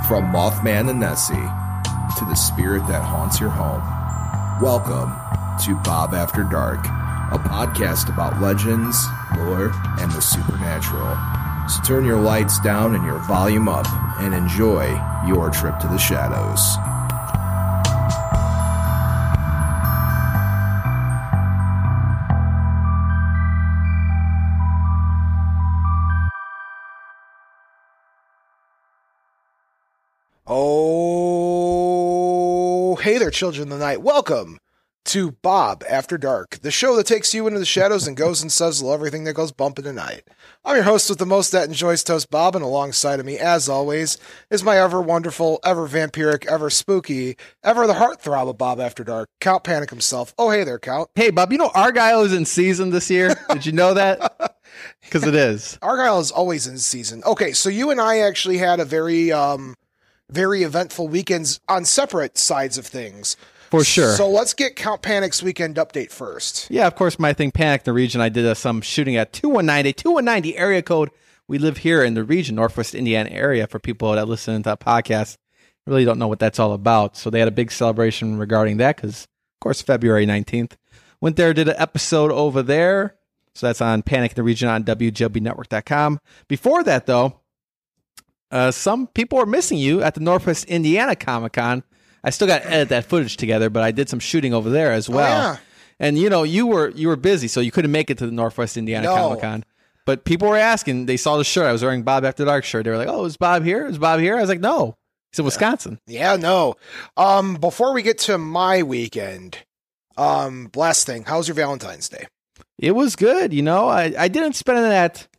From Mothman and Nessie to the spirit that haunts your home, welcome to Bob After Dark, a podcast about legends, lore, and the supernatural. So turn your lights down and your volume up and enjoy your trip to the shadows. Oh, hey there, children of the night. Welcome to Bob After Dark, the show that takes you into the shadows and goes and says everything that goes bump in the night. I'm your host with the most that enjoys toast, Bob, and alongside of me, as always, is my ever wonderful, ever vampiric, ever spooky, ever the heartthrob of Bob After Dark, Count Panic himself. Oh, hey there, Count. Hey, Bob, you know Argyle is in season this year? Did you know that? Because it is. Argyle is always in season. Okay, so you and I actually had a very eventful weekends on separate sides of things. For sure. So let's get Count Panic's weekend update first. Yeah, of course, my thing, Panic in the region. I did some shooting at 2190 area code. We live here in the region, Northwest Indiana area, for people that listen to that podcast. Really don't know what that's all about. So they had a big celebration regarding that because, of course, February 19th. Went there, did an episode over there. So that's on Panic in the Region on WJLBnetwork.com. Before that, though, some people are missing you at the Northwest Indiana Comic-Con. I still got to edit that footage together, but I did some shooting over there as well. Oh, yeah. And you know, you were busy, so you couldn't make it to the Northwest Indiana Comic-Con. But people were asking. They saw the shirt. I was wearing Bob After Dark shirt. They were like, "Oh, is Bob here? Is Bob here?" I was like, "No, he's in Wisconsin." Yeah, no. Before we get to my weekend, last thing, how's your Valentine's Day? It was good. You know, I didn't spend it at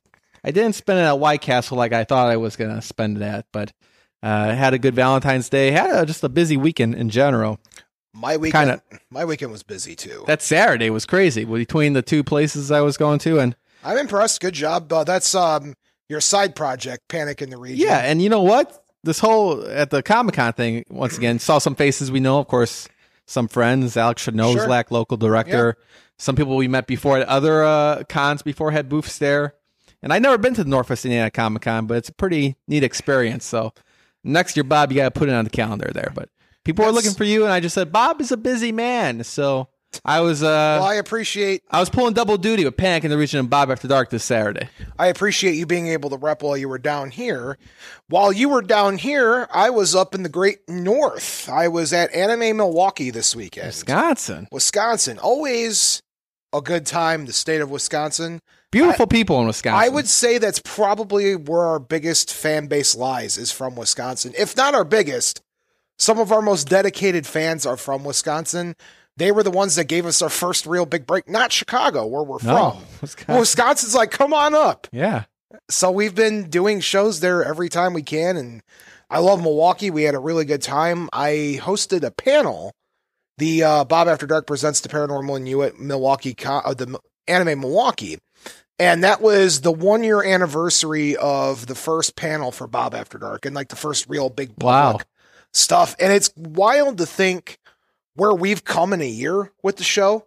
White Castle like I thought I was going to spend it at, but had a good Valentine's Day. Had just a busy weekend in general. My weekend was busy too. That Saturday was crazy between the two places I was going to, and I'm impressed. Good job. That's your side project, Panic in the Region. Yeah, and you know what? This whole at the Comic-Con thing once again saw some faces we know, of course, some friends. Alex Shadnozlak, local director. Yep. Some people we met before at other cons before had booths there. And I've never been to the Northwest Indiana Comic-Con, but it's a pretty neat experience. So next year, Bob, you got to put it on the calendar there. But people were looking for you, and I just said, Bob is a busy man. So I was I was pulling double duty with Panic in the Region and Bob After Dark this Saturday. I appreciate you being able to rep while you were down here. While you were down here, I was up in the great north. I was at Anime Milwaukee this weekend. Wisconsin. Always a good time, the state of Wisconsin. Beautiful people in Wisconsin. I would say that's probably where our biggest fan base lies, is from Wisconsin. If not our biggest, some of our most dedicated fans are from Wisconsin. They were the ones that gave us our first real big break, not Chicago, where we're from. Wisconsin's like, come on up. Yeah. So we've been doing shows there every time we can, and I love Milwaukee. We had a really good time. I hosted a panel. The Bob After Dark Presents the Paranormal in You at Milwaukee, the Anime Milwaukee. And that was the 1-year anniversary of the first panel for Bob After Dark and like the first real big public stuff. And it's wild to think where we've come in a year with the show.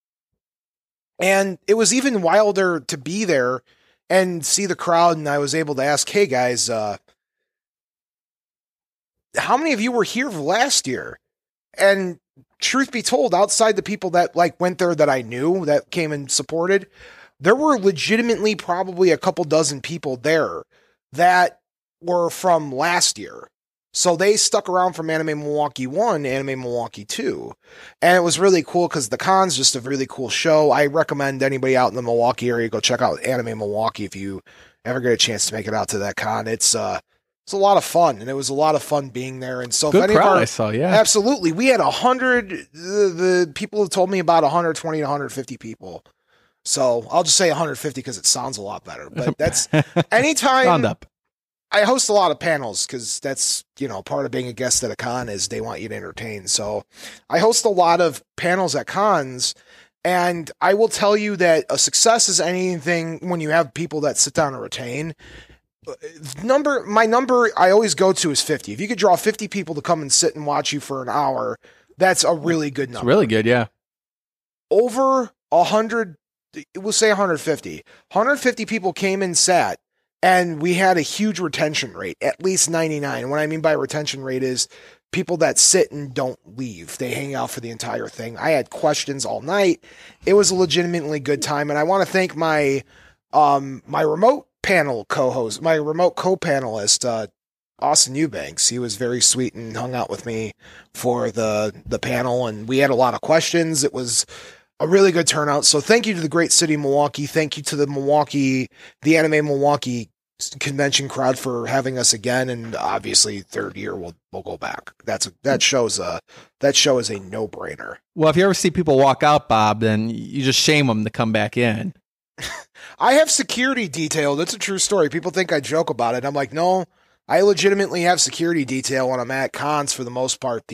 And it was even wilder to be there and see the crowd. And I was able to ask, hey guys, how many of you were here last year? And truth be told, outside the people that like went there that I knew that came and supported, there were legitimately probably a couple dozen people there that were from last year. So they stuck around from Anime Milwaukee 1, Anime Milwaukee 2. And it was really cool because the con's just a really cool show. I recommend anybody out in the Milwaukee area go check out Anime Milwaukee if you ever get a chance to make it out to that con. It's a lot of fun, and it was a lot of fun being there. And so, good crowd, I saw, yeah, absolutely. We had 100. The people have told me about 120 to 150 people. So I'll just say 150 because it sounds a lot better. But that's anytime. Round up. I host a lot of panels because that's, part of being a guest at a con is they want you to entertain. So I host a lot of panels at cons, and I will tell you that a success is anything when you have people that sit down and retain. My number I always go to is 50. If you could draw 50 people to come and sit and watch you for an hour, that's a really good number. It's really good, yeah. Over 100, we'll say 150. 150 people came and sat And we had a huge retention rate, at least 99. What I mean by retention rate is people that sit and don't leave. They hang out for the entire thing. I had questions all night. It was a legitimately good time. And I want to thank my remote panel co-host, my remote co-panelist, Austin Eubanks. He was very sweet and hung out with me for the panel. And we had a lot of questions. It was a really good turnout. So thank you to the great city of Milwaukee. Thank you to the Anime Milwaukee convention crowd for having us again. And obviously third year we'll go back. That show is a no-brainer. Well, if you ever see people walk out, Bob, then you just shame them to come back in. I have security detail. That's a true story. People think I joke about it. I'm like, no, I legitimately have security detail when I'm at cons for the most part.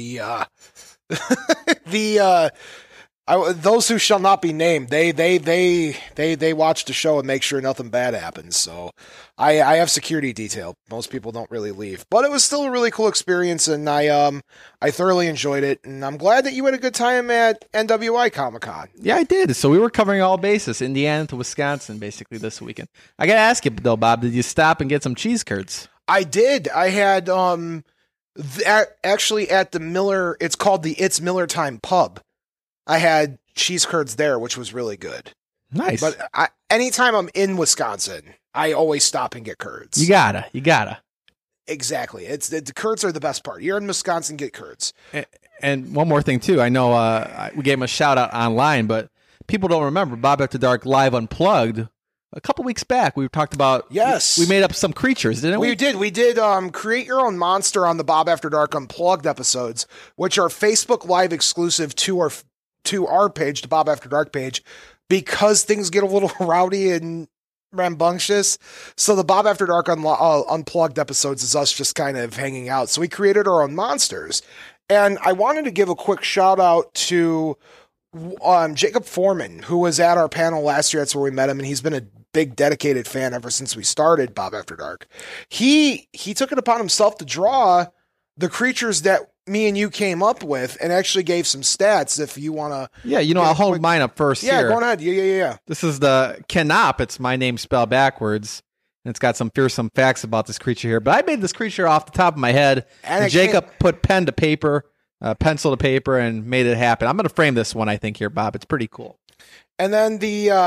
Those who shall not be named, they watch the show and make sure nothing bad happens. So I have security detail. Most people don't really leave, but it was still a really cool experience, and I thoroughly enjoyed it. And I'm glad that you had a good time at NWI Comic-Con. Yeah, I did. So we were covering all bases, Indiana to Wisconsin, basically this weekend. I gotta ask you though, Bob, did you stop and get some cheese curds? I did. I had actually at the Miller. It's called the It's Miller Time Pub. I had cheese curds there, which was really good. Nice. But anytime I'm in Wisconsin, I always stop and get curds. You gotta. Exactly. The curds are the best part. You're in Wisconsin, get curds. And one more thing too. I know we gave him a shout out online, but people don't remember Bob After Dark Live Unplugged. A couple weeks back, we talked about. Yes, we made up some creatures, didn't we? We did. We did. Create Your Own Monster on the Bob After Dark Unplugged episodes, which are Facebook Live exclusive to our page, the Bob After Dark page, because things get a little rowdy and rambunctious. So the Bob After Dark Unplugged episodes is us just kind of hanging out. So we created our own monsters, and I wanted to give a quick shout out to Jacob Foreman, who was at our panel last year. That's where we met him, and he's been a big dedicated fan ever since we started Bob After Dark. He took it upon himself to draw the creatures that me and you came up with, and actually gave some stats if you want to. Yeah, I'll hold mine up first. Yeah, here. go ahead. Yeah. This is the Kenop. It's my name spelled backwards, and it's got some fearsome facts about this creature here. But I made this creature off the top of my head, and Jacob put pen to paper, pencil to paper, and made it happen. I'm going to frame this one, I think, here, Bob. It's pretty cool. And then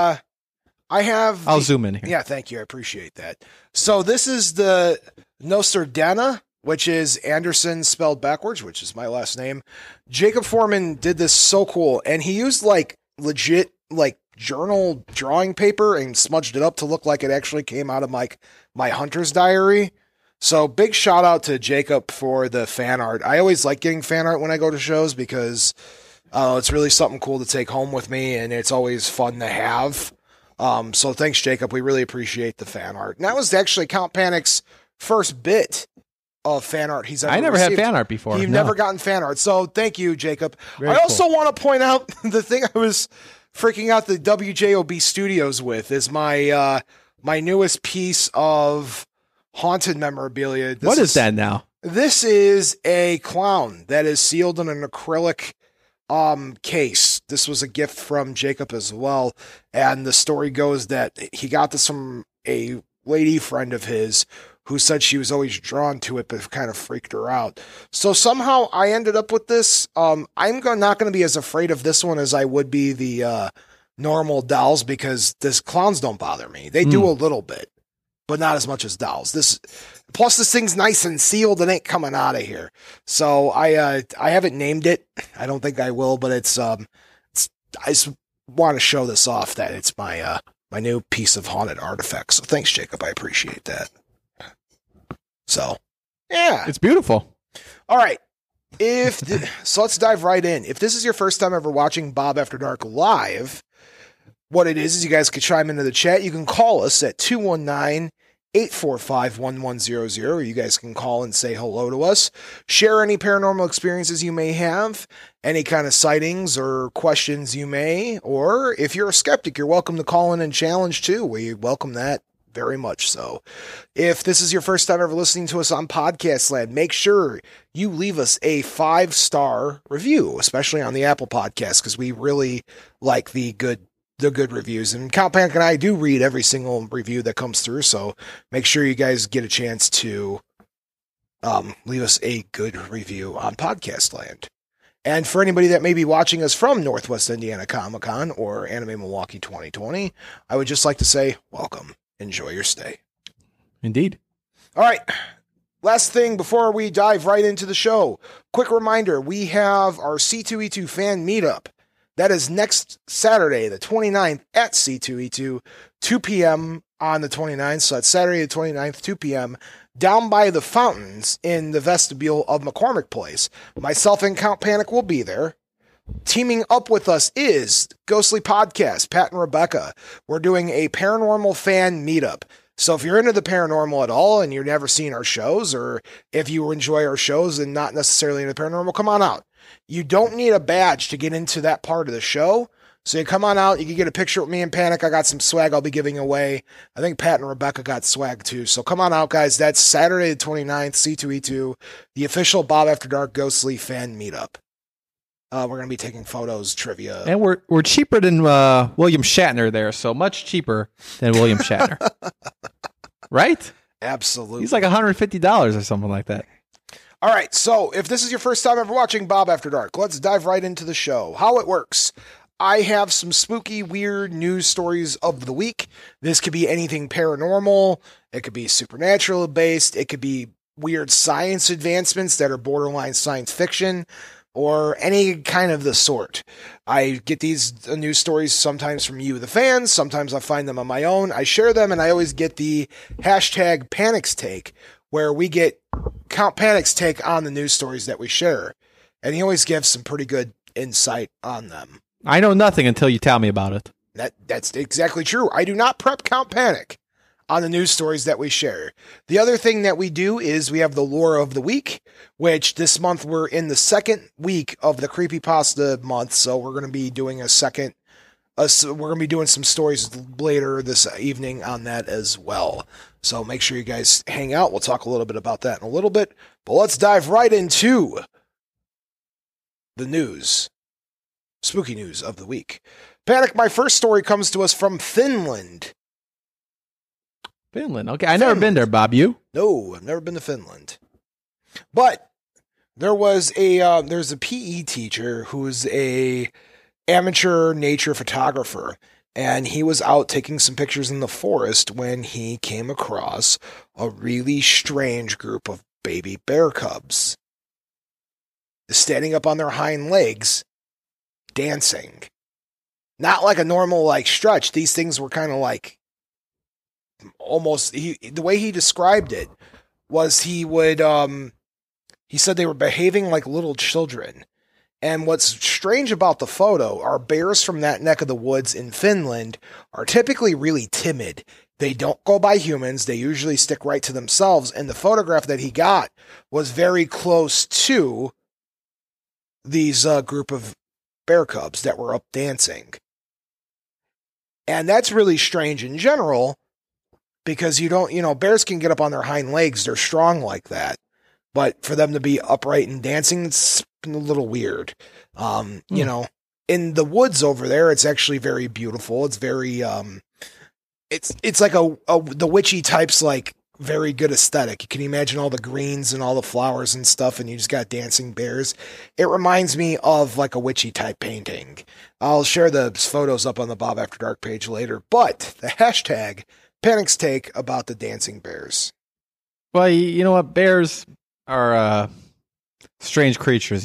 I'll zoom in here. Yeah, thank you. I appreciate that. So this is the Nostradana, which is Anderson spelled backwards, which is my last name. Jacob Foreman did this so cool, and he used legit journal drawing paper and smudged it up to look like it actually came out of my hunter's diary. So big shout out to Jacob for the fan art. I always like getting fan art when I go to shows because it's really something cool to take home with me, and it's always fun to have. So thanks, Jacob. We really appreciate the fan art. And that was actually Count Panic's first bit of fan art he's ever never received. had fan art before. You've never gotten fan art. So thank you, Jacob. Very I also cool. want to point out the thing I was freaking out the WJOB studios with is my newest piece of haunted memorabilia. What is that now? This is a clown that is sealed in an acrylic case. This was a gift from Jacob as well. And the story goes that he got this from a lady friend of his who said she was always drawn to it, but kind of freaked her out. So somehow I ended up with this. I'm not going to be as afraid of this one as I would be the normal dolls, because this clowns don't bother me. They do a little bit, but not as much as dolls. Plus this thing's nice and sealed and ain't coming out of here. So I haven't named it. I don't think I will, but I just want to show this off that it's my new piece of haunted artifact. So thanks, Jacob. I appreciate that. So, yeah. It's beautiful. All right. So let's dive right in. If this is your first time ever watching Bob After Dark live, what it is you guys can chime into the chat. You can call us at 219-845-1100, or you guys can call and say hello to us. Share any paranormal experiences you may have, any kind of sightings or questions you may, or if you're a skeptic, you're welcome to call in and challenge too. We welcome that very much so. If this is your first time ever listening to us on Podcast Land, make sure you leave us a 5-star review, especially on the Apple Podcast, because we really like the good the good reviews. And Count Panic and I do read every single review that comes through, so make sure you guys get a chance to leave us a good review on Podcast Land. And for anybody that may be watching us from Northwest Indiana Comic Con or Anime Milwaukee 2020, I would just like to say, welcome. Enjoy your stay. Indeed. All right. Last thing before we dive right into the show, quick reminder, we have our C2E2 fan meetup. That is next Saturday, the 29th at C2E2, 2 p.m. on the 29th. So that's Saturday the 29th, 2 p.m., down by the fountains in the vestibule of McCormick Place. Myself and Count Panic will be there. Teaming up with us is Ghostly Podcast, Pat and Rebecca. We're doing a paranormal fan meetup. So if you're into the paranormal at all and you've never seen our shows, or if you enjoy our shows and not necessarily into the paranormal, come on out. You don't need a badge to get into that part of the show. So you come on out, you can get a picture with me and Panic. I got some swag I'll be giving away. I think Pat and Rebecca got swag too. So come on out, guys. That's Saturday the 29th, C2E2, the official Bob After Dark Ghostly fan meetup. We're going to be taking photos, trivia. And we're cheaper than William Shatner there, so much cheaper than William Shatner. Right? Absolutely. He's like $150 or something like that. All right, so if this is your first time ever watching Bob After Dark, let's dive right into the show. How it works. I have some spooky, weird news stories of the week. This could be anything paranormal. It could be supernatural based. It could be weird science advancements that are borderline science fiction, or any kind of the sort. I get these news stories sometimes from you, the fans. Sometimes I find them on my own. I share them, and I always get the hashtag Panic's Take, where we get Count Panic's take on the news stories that we share. And he always gives some pretty good insight on them. I know nothing until you tell me about it. That's exactly true. I do not prep Count Panic on the news stories that we share. The other thing that we do is we have the lore of the week, which this month we're in the second week of the Creepypasta month, so we're going to be doing we're going to be doing some stories later this evening on that as well. So make sure you guys hang out. We'll talk a little bit about that in a little bit, but let's dive right into the news. Spooky news of the week. Panic, my first story comes to us from Finland. Finland. Okay, I've never been there, Bob. You? No, I've never been to Finland. But there's a PE teacher who's a amateur nature photographer, and he was out taking some pictures in the forest when he came across a really strange group of baby bear cubs standing up on their hind legs, dancing. Not like a normal stretch. These things were kind of like almost, the way he described it was he said they were behaving like little children. And what's strange about the photo are bears from that neck of the woods in Finland are typically really timid. They don't go by humans. They usually stick right to themselves. And the photograph that he got was very close to these group of bear cubs that were up dancing. And that's really strange in general, because bears can get up on their hind legs. They're strong like that. But for them to be upright and dancing, it's a little weird. In the woods over there, it's actually very beautiful. It's very, it's like the witchy types, like very good aesthetic. You can imagine all the greens and all the flowers and stuff, and you just got dancing bears. It reminds me of like a witchy type painting. I'll share the photos up on the Bob After Dark page later, but the hashtag Panic's Take about the dancing bears. Well, you know what? Bears are strange creatures,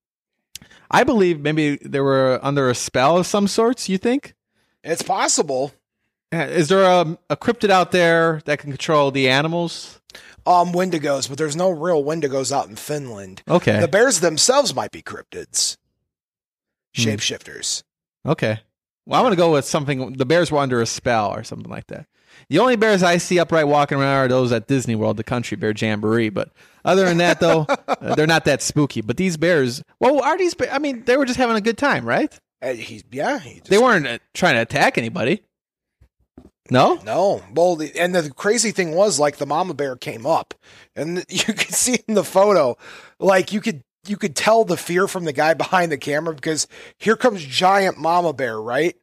I believe maybe they were under a spell of some sorts, you think? It's possible. Is there a cryptid out there that can control the animals? Wendigos, but there's no real Wendigos out in Finland. Okay. The bears themselves might be cryptids. Shapeshifters. Okay. Well, I'm going to go with something. The bears were under a spell or something like that. The only bears I see upright walking around are those at Disney World, the Country Bear Jamboree. But other than that, though, they're not that spooky. But these bears, are these? I mean, they were just having a good time, right? They weren't trying to attack anybody. No? No. Well, and the crazy thing was, the mama bear came up, and you could see in the photo, you could tell the fear from the guy behind the camera, because here comes giant mama bear, right?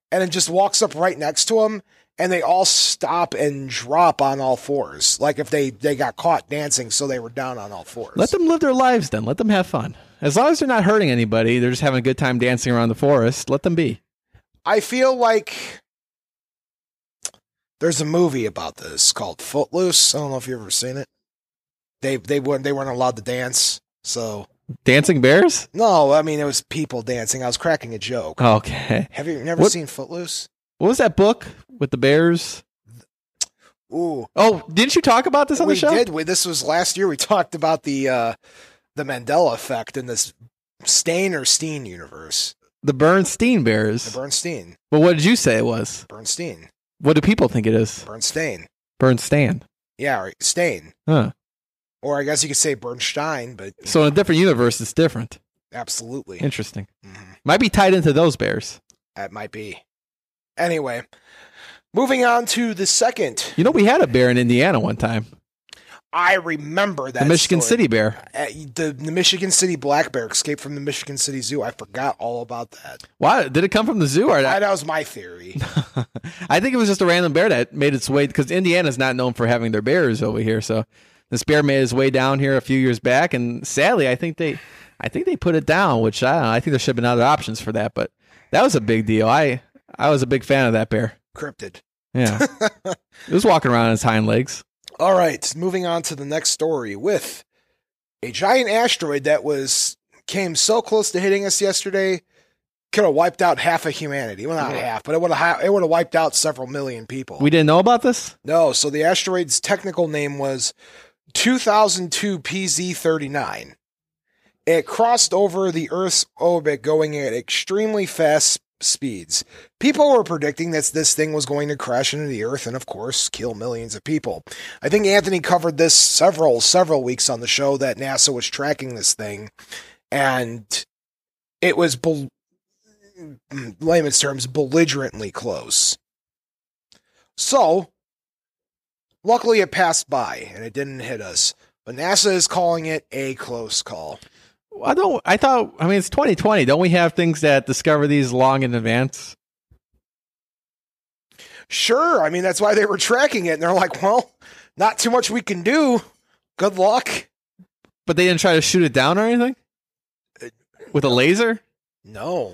and it just walks up right next to him, and they all stop and drop on all fours, like if they got caught dancing, so they were down on all fours. Let them live their lives then. Let them have fun. As long as they're not hurting anybody, they're just having a good time dancing around the forest. Let them be. I feel like there's a movie about this called Footloose. I don't know if you've ever seen it. They weren't allowed to dance, so Dancing bears? no, I mean it was people dancing. I was cracking a joke. Okay. Have you never seen Footloose? What was that book with the bears? Ooh, Oh, didn't you talk about this on the show? we did. This was last year. We talked about the Mandela effect in this Steen universe. The Bernstein Bears. The Bernstein. But what did you say it was? Bernstein. What do people think it is? Bernstein. Bernstein. Yeah, right. Stain. Huh. Or I guess you could say Bernstein, but So in a different universe, it's different. absolutely. Interesting. Mhm. Might be tied into those bears. That might be. Anyway, moving on to the second. You know, we had a bear in Indiana one time. I remember that The Michigan story. City bear. The Michigan City black bear escaped from the Michigan City Zoo. I forgot all about that. Why did it come from the zoo or That was my theory. I think it was just a random bear that made its way because Indiana's not known for having their bears over here. So this bear made his way down here a few years back, and sadly, I think they put it down. Which I don't know. I think there should have been other options for that, but that was a big deal. I was a big fan of that bear. Cryptid. Yeah, it was walking around on its hind legs. All right, moving on to the next story with a giant asteroid that came so close to hitting us yesterday, could have wiped out half of humanity. Well, not half, but it would have wiped out several million people. We didn't know about this? No, so the asteroid's technical name was 2002 PZ39. It crossed over the Earth's orbit going at extremely fast speeds. People were predicting that this thing was going to crash into the Earth and, of course, kill millions of people. I think Anthony covered this several weeks on the show that NASA was tracking this thing, and it was, layman's terms, belligerently close. So, luckily it passed by and it didn't hit us, but NASA is calling it a close call. I mean, it's 2020. Don't we have things that discover these long in advance? Sure. I mean, that's why they were tracking it. And they're like, well, not too much we can do. Good luck. But they didn't try to shoot it down or anything? With a laser? No.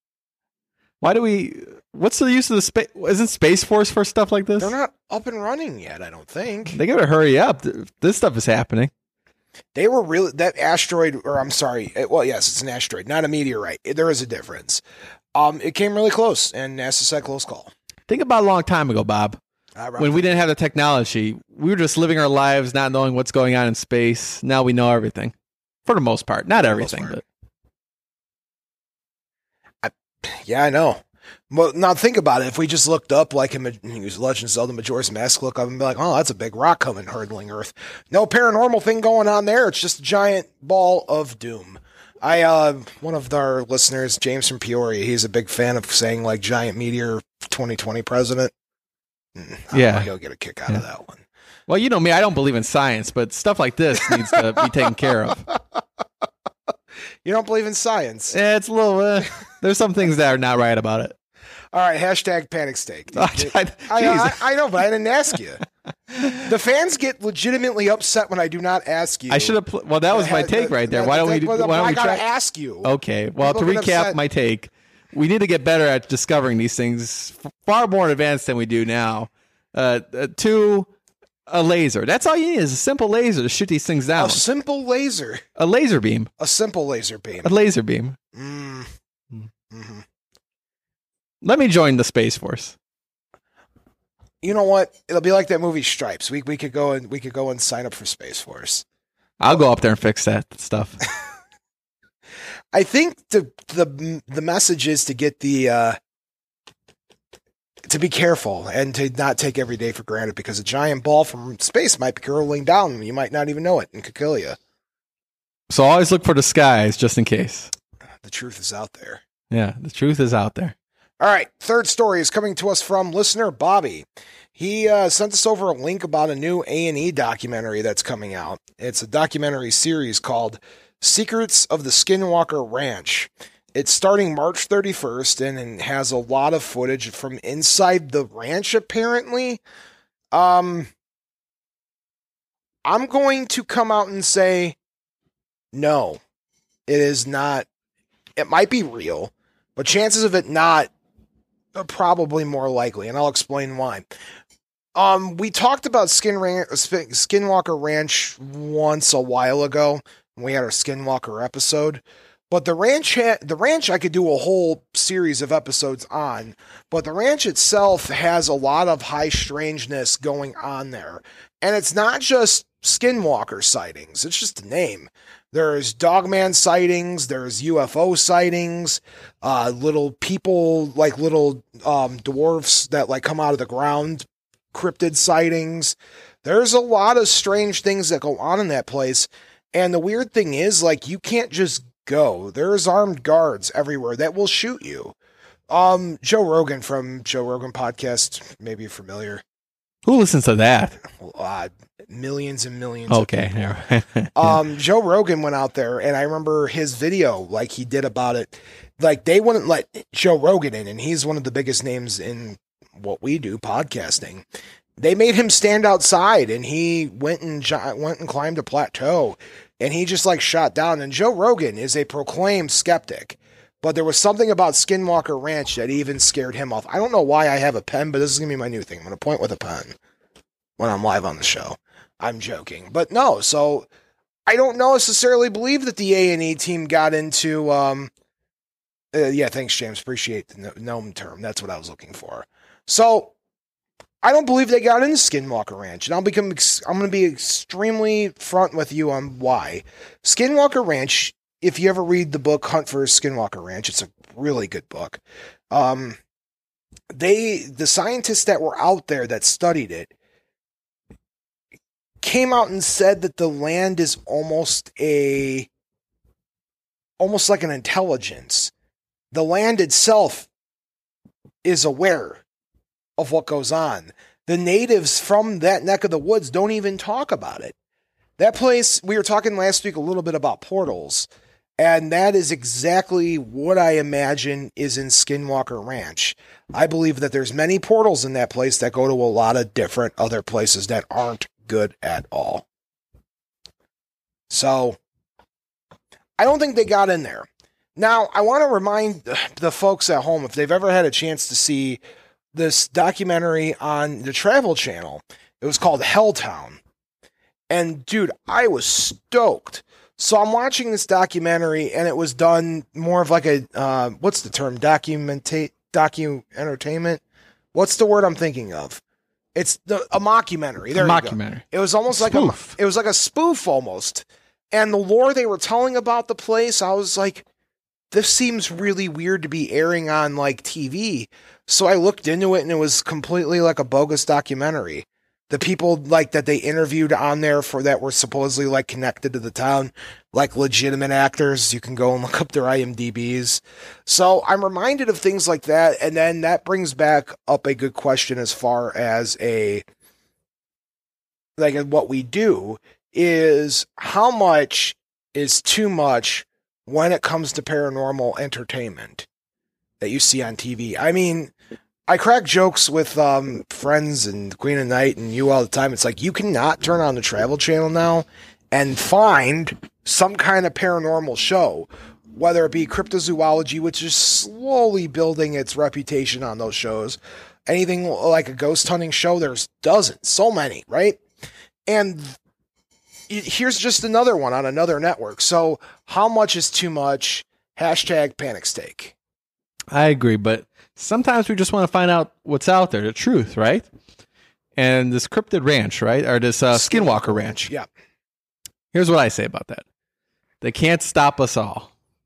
What's the use of the space? Isn't Space Force for stuff like this? They're not up and running yet, I don't think. They gotta hurry up. This stuff is happening. They were really, that asteroid, or I'm sorry, well, yes, it's an asteroid, not a meteorite. There is a difference. It came really close, and NASA said close call. Think about a long time ago, Bob, when we didn't have the technology. We were just living our lives, not knowing what's going on in space. Now we know everything, for the most part. Not everything, but yeah, I know. Well, now think about it. If we just looked up like in Legend of Zelda Majora's Mask, look up and be like, oh, that's a big rock coming hurtling Earth. No paranormal thing going on there. It's just a giant ball of doom. One of our listeners, James from Peoria, he's a big fan of saying like giant meteor 2020 president. Yeah. He'll get a kick out of that one. Well, you know me, I don't believe in science, but stuff like this needs to be taken care of. You don't believe in science? Yeah, it's a little. There's some things that are not right about it. All right, hashtag panic steak. I know, but I didn't ask you. The fans get legitimately upset when I do not ask you. I should have. Well, that was my take right there. Why don't we? I gotta ask you. Okay. Well, to recap my take, we need to get better at discovering these things far more in advance than we do now. Two, a laser. That's all you need is a simple laser to shoot these things down. A simple laser. A laser beam. A simple laser beam. A laser beam. Mm-hmm. Let me join the Space Force. You know what? It'll be like that movie Stripes. We could go and sign up for Space Force. I'll go up there and fix that stuff. I think the message is to get to be careful and to not take every day for granted, because a giant ball from space might be curling down and you might not even know it and could kill you. So always look for the skies just in case. The truth is out there. Yeah, the truth is out there. All right, third story is coming to us from listener Bobby. He sent us over a link about a new A&E documentary that's coming out. It's a documentary series called Secrets of the Skinwalker Ranch. It's starting March 31st and it has a lot of footage from inside the ranch, apparently. I'm going to come out and say, no, it is not. It might be real, but chances of it not are probably more likely, and I'll explain why. We talked about Skinwalker Ranch once a while ago when we had our Skinwalker episode. But the ranch I could do a whole series of episodes on, but the ranch itself has a lot of high strangeness going on there. And it's not just Skinwalker sightings, it's just a name. There's Dogman sightings, there's UFO sightings, little people, like little dwarfs that like come out of the ground, cryptid sightings. There's a lot of strange things that go on in that place. And the weird thing is, like, you can't just go. There's armed guards everywhere that will shoot you. Joe Rogan from Joe Rogan Podcast, maybe you're familiar. Who listens to that? Millions and millions. Okay. Of people. Joe Rogan went out there, and I remember his video, like he did about it. Like they wouldn't let Joe Rogan in, and he's one of the biggest names in what we do, podcasting. They made him stand outside, and he went and climbed a plateau, and he just like shot down. And Joe Rogan is a proclaimed skeptic, but there was something about Skinwalker Ranch that even scared him off. I don't know why I have a pen, but this is gonna be my new thing. I'm gonna point with a pen when I'm live on the show. I'm joking, but no. So I don't necessarily believe that the A&E team got into. Yeah, thanks, James. Appreciate the gnome term. That's what I was looking for. So I don't believe they got into Skinwalker Ranch, and I'm going to be extremely front with you on why. Skinwalker Ranch, if you ever read the book Hunt for Skinwalker Ranch, it's a really good book. The scientists that were out there that studied it came out and said that the land is almost like an intelligence. The land itself is aware of what goes on. The natives from that neck of the woods don't even talk about it. That place, we were talking last week a little bit about portals, and that is exactly what I imagine is in Skinwalker Ranch. I believe that there's many portals in that place that go to a lot of different other places that aren't good at all. So, I don't think they got in there. Now, I want to remind the folks at home, if they've ever had a chance to see this documentary on the Travel Channel, it was called Helltown. And dude, I was stoked. So I'm watching this documentary, and it was done more of like a, what's the term? Docu-entertainment? What's the word I'm thinking of? It's a mockumentary. There you go. It was almost like a spoof almost. And the lore they were telling about the place, I was like, this seems really weird to be airing on like TV. So I looked into it, and it was completely like a bogus documentary. The people like that they interviewed on there for that were supposedly like connected to the town, like legitimate actors. You can go and look up their IMDb's. So I'm reminded of things like that. And then that brings back up a good question as far as what we do is how much is too much when it comes to paranormal entertainment that you see on TV. I mean, I crack jokes with friends and Queen of Night and you all the time. It's like, you cannot turn on the Travel Channel now and find some kind of paranormal show, whether it be cryptozoology, which is slowly building its reputation on those shows. Anything like a ghost hunting show, there's dozens, so many, right? And here's just another one on another network. So how much is too much? Hashtag panic steak. I agree, but sometimes we just want to find out what's out there, the truth, right? And this cryptid ranch, right? Or this Skinwalker Ranch. Yeah. Here's what I say about that. They can't stop us all.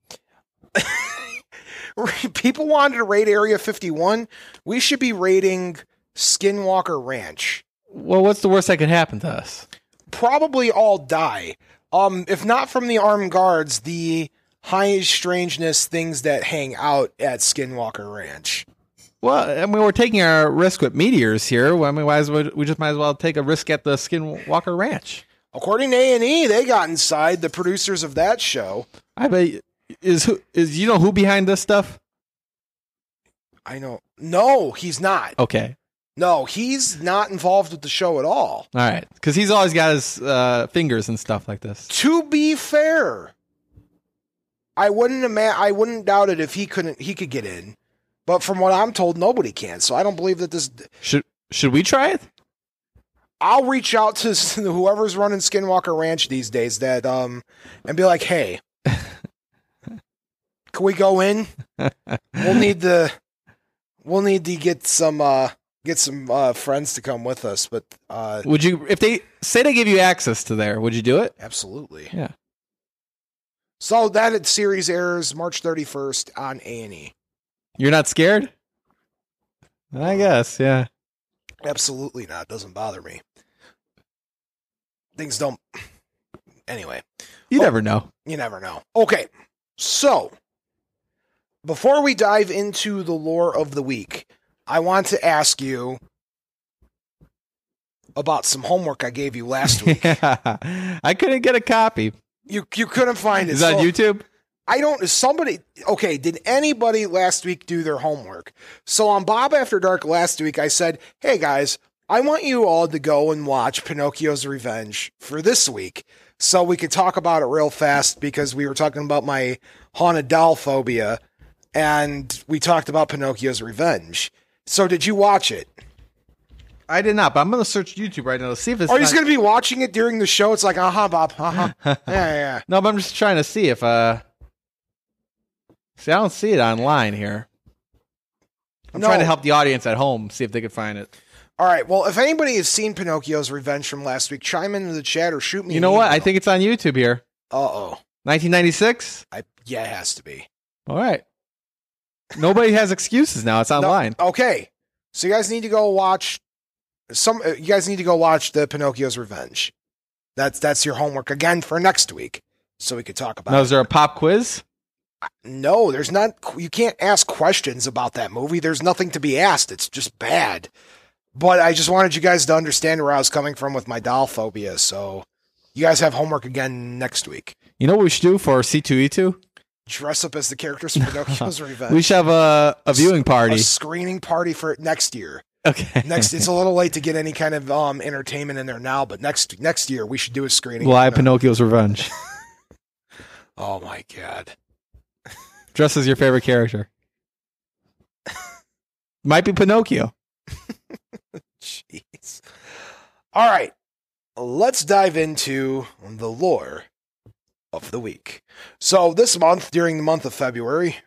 People wanted to raid Area 51. We should be raiding Skinwalker Ranch. Well, what's the worst that could happen to us? Probably all die. If not from the armed guards, the high strangeness things that hang out at Skinwalker Ranch. Well, I mean, we're taking our risk with meteors here. I mean, we just might as well take a risk at the Skinwalker Ranch. According to A&E, they got inside, the producers of that show. I bet Is you know who behind this stuff? I know. No, he's not. Okay. No, he's not involved with the show at all. All right. Because he's always got his fingers and stuff like this. To be fair, I wouldn't doubt it if he could get in. But from what I'm told, nobody can. So I don't believe that this. Should we try it? I'll reach out to whoever's running Skinwalker Ranch these days and be like, hey, can we go in? We'll need to get some friends to come with us. But would you, if they say they give you access to there, would you do it? Absolutely. Yeah. So that series airs March 31st on A&E. You're not scared? I guess, yeah. Absolutely not. Doesn't bother me. Things don't. Anyway. You never know. You never know. Okay. So, before we dive into the lore of the week, I want to ask you about some homework I gave you last week. Yeah. I couldn't get a copy. You couldn't find it. Is that on YouTube? Did anybody last week do their homework? So on Bob After Dark last week, I said, hey guys, I want you all to go and watch Pinocchio's Revenge for this week so we could talk about it real fast because we were talking about my haunted doll phobia and we talked about Pinocchio's Revenge. So did you watch it? I did not, but I'm going to search YouTube right now to see if it's. Are you going to be watching it during the show? It's like, Bob, yeah. No, but I'm just trying to see if See, I don't see it online here. I'm trying to help the audience at home see if they could find it. All right. Well, if anybody has seen Pinocchio's Revenge from last week, chime into the chat or shoot me. You know what? I think it's on YouTube here. 1996? Yeah, it has to be. All right. Nobody has excuses now. It's online. No, okay. So you guys need to go watch the Pinocchio's Revenge. That's your homework again for next week, so we could talk about it. Now, is there a pop quiz? No, there's not. You can't ask questions about that movie. There's nothing to be asked. It's just bad. But I just wanted you guys to understand where I was coming from with my doll phobia. So you guys have homework again next week. You know what we should do for C2E2? Dress up as the characters from Pinocchio's Revenge. We should have a viewing party. A screening party for next year. Okay. It's a little late to get any kind of entertainment in there now, but next year we should do a screening. Live Pinocchio's Revenge. Oh my God. Dress as your favorite character. Might be Pinocchio. Jeez. All right. Let's dive into the lore of the week. So this month, during the month of February,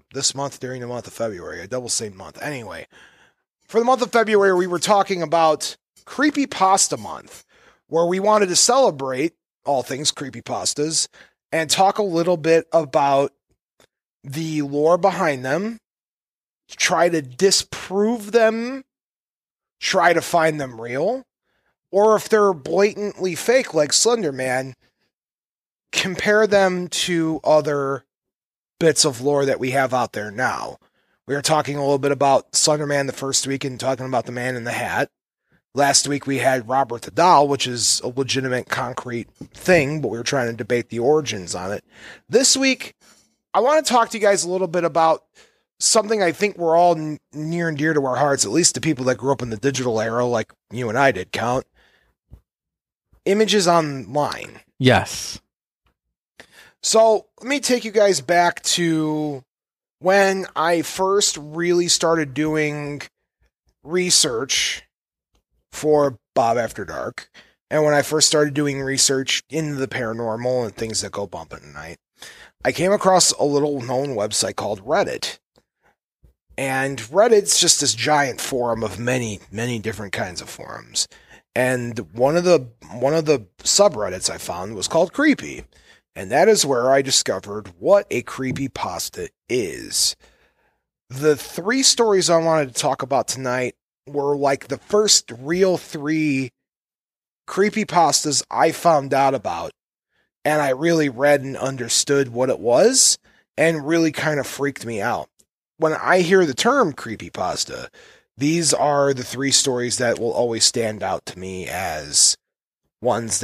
I double say month. Anyway, for the month of February, we were talking about Creepypasta Month, where we wanted to celebrate all things creepypastas and talk a little bit about the lore behind them, try to disprove them, try to find them real, or if they're blatantly fake like Slender Man, compare them to other bits of lore that we have out there now. We were talking a little bit about Slender Man the first week and talking about the Man in the Hat. Last week we had Robert the Doll, which is a legitimate concrete thing, but we were trying to debate the origins on it. This week, I want to talk to you guys a little bit about something I think we're all near and dear to our hearts, at least the people that grew up in the digital era like you and I did, Count. Images online. Yes. So let me take you guys back to when I first really started doing research for Bob After Dark, and when I first started doing research into the paranormal and things that go bump at night. I came across a little known website called Reddit. And Reddit's just this giant forum of many, many different kinds of forums. And one of the subreddits I found was called Creepy. And that is where I discovered what a creepypasta is. The 3 stories I wanted to talk about tonight were like the first real 3 creepypastas I found out about. And I really read and understood what it was, and really kind of freaked me out. When I hear the term creepypasta, these are the 3 stories that will always stand out to me as ones that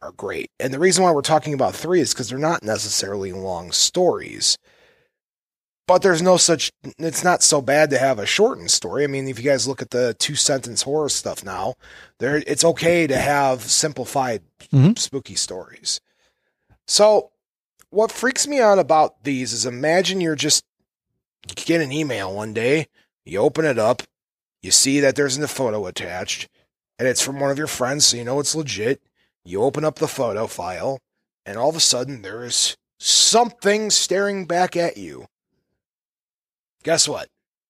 are great. And the reason why we're talking about 3 is because they're not necessarily long stories. But there's no such, it's not so bad to have a shortened story. I mean, if you guys look at the 2-sentence horror stuff now, it's okay to have simplified spooky stories. So what freaks me out about these is, imagine you get an email one day, you open it up, you see that there's a photo attached, and it's from one of your friends, so you know it's legit. You open up the photo file, and all of a sudden there is something staring back at you. Guess what?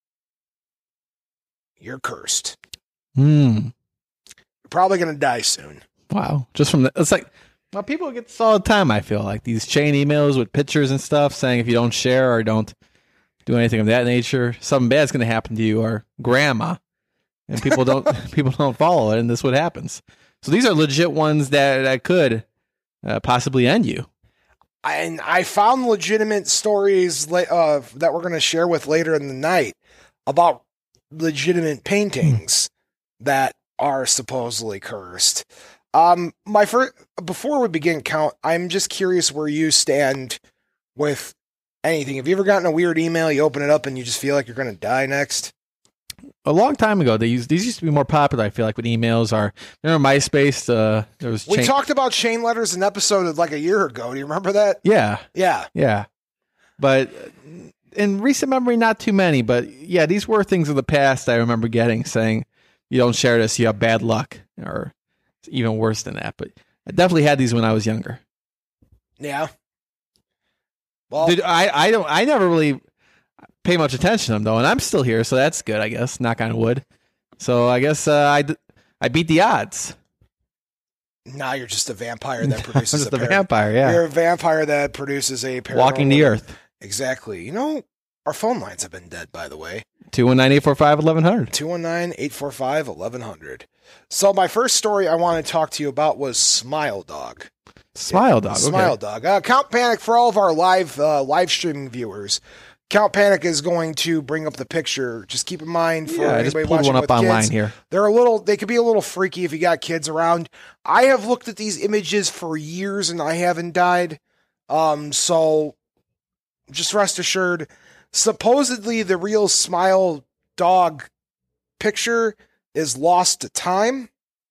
You're cursed. You're probably going to die soon. Wow. Just from it's like, well, people get this all the time, I feel like. These chain emails with pictures and stuff saying if you don't share or don't do anything of that nature, something bad's going to happen to you or grandma. And people don't follow it, and this is what happens. So these are legit ones that could possibly end you. And I found legitimate stories that we're going to share with later in the night about legitimate paintings that are supposedly cursed. Before we begin count, I'm just curious where you stand with anything. Have you ever gotten a weird email, you open it up, and you just feel like you're going to die next? A long time ago, these used to be more popular. I feel like with emails remember MySpace. We talked about chain letters in an episode like a year ago. Do you remember that? Yeah. But in recent memory, not too many. But yeah, these were things of the past. I remember getting saying, "You don't share this, you have bad luck," or even worse than that. But I definitely had these when I was younger. Yeah. Well, dude, I never really pay much attention to them though, and I'm still here, so that's good, I guess. Knock on wood. So I guess I beat the odds. Now you're just a vampire that produces a vampire. Yeah, you're a vampire that produces a paranormal. Walking the earth. Exactly. You know, our phone lines have been dead, by the way. 219-845-1100. 219-845-1100. So my first story I want to talk to you about was Smile Dog. Smile Dog. Smile Dog. Count Panic, for all of our live streaming viewers. Count Panic is going to bring up the picture. Just keep in mind for anybody just pulled watching one up with online kids, here. They could be a little freaky if you got kids around. I have looked at these images for years and I haven't died. So just rest assured, supposedly the real Smile Dog picture is lost to time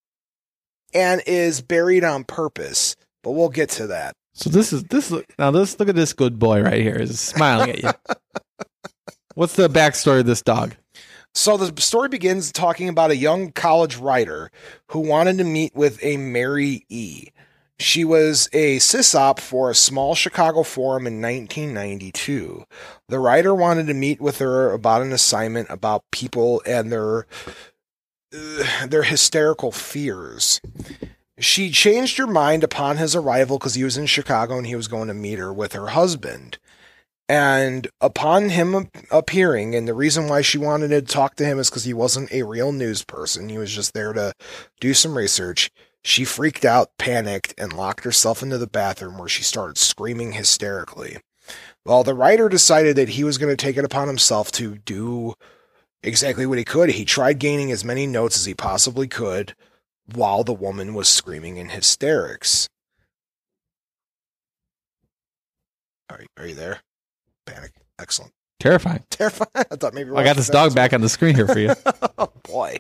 and is buried on purpose, but we'll get to that. So look at this good boy right here is smiling at you. What's the backstory of this dog? So the story begins talking about a young college writer who wanted to meet with a Mary E. She was a sysop for a small Chicago forum in 1992. The writer wanted to meet with her about an assignment about people and their hysterical fears. She changed her mind upon his arrival because he was in Chicago and he was going to meet her with her husband. And upon him appearing, and the reason why she wanted to talk to him is because he wasn't a real news person. He was just there to do some research. She freaked out, panicked, and locked herself into the bathroom where she started screaming hysterically. Well, the writer decided that he was going to take it upon himself to do exactly what he could. He tried gaining as many notes as he possibly could while the woman was screaming in hysterics. Are you there? Panic. Excellent. Terrifying. I thought maybe I got this dog back on the screen here for you. Oh boy.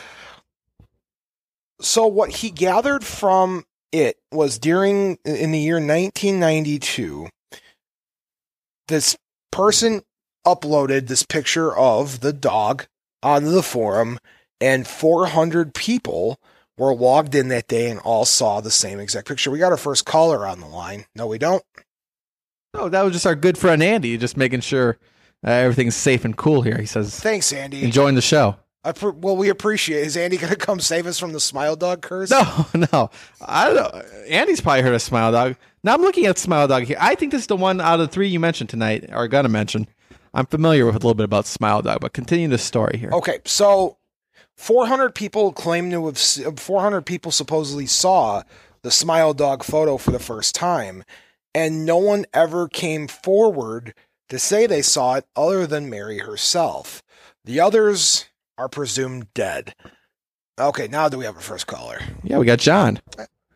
So what he gathered from it was in the year 1992, this person uploaded this picture of the dog onto the forum, and 400 people were logged in that day and all saw the same exact picture. We got our first caller on the line. No, we don't. No, that was just our good friend Andy, just making sure everything's safe and cool here. He says, "Thanks, Andy. Enjoying the show." Well, we appreciate it. Is Andy going to come save us from the Smile Dog curse? No. I don't know. Andy's probably heard of Smile Dog. Now I'm looking at Smile Dog here. I think this is the one out of the 3 you mentioned tonight, or going to mention. I'm familiar with a little bit about Smile Dog, but continue the story here. Okay, so 400 people supposedly saw the Smile Dog photo for the first time, and no one ever came forward to say they saw it other than Mary herself. The others are presumed dead. Okay, now do we have a first caller? Yeah, we got John.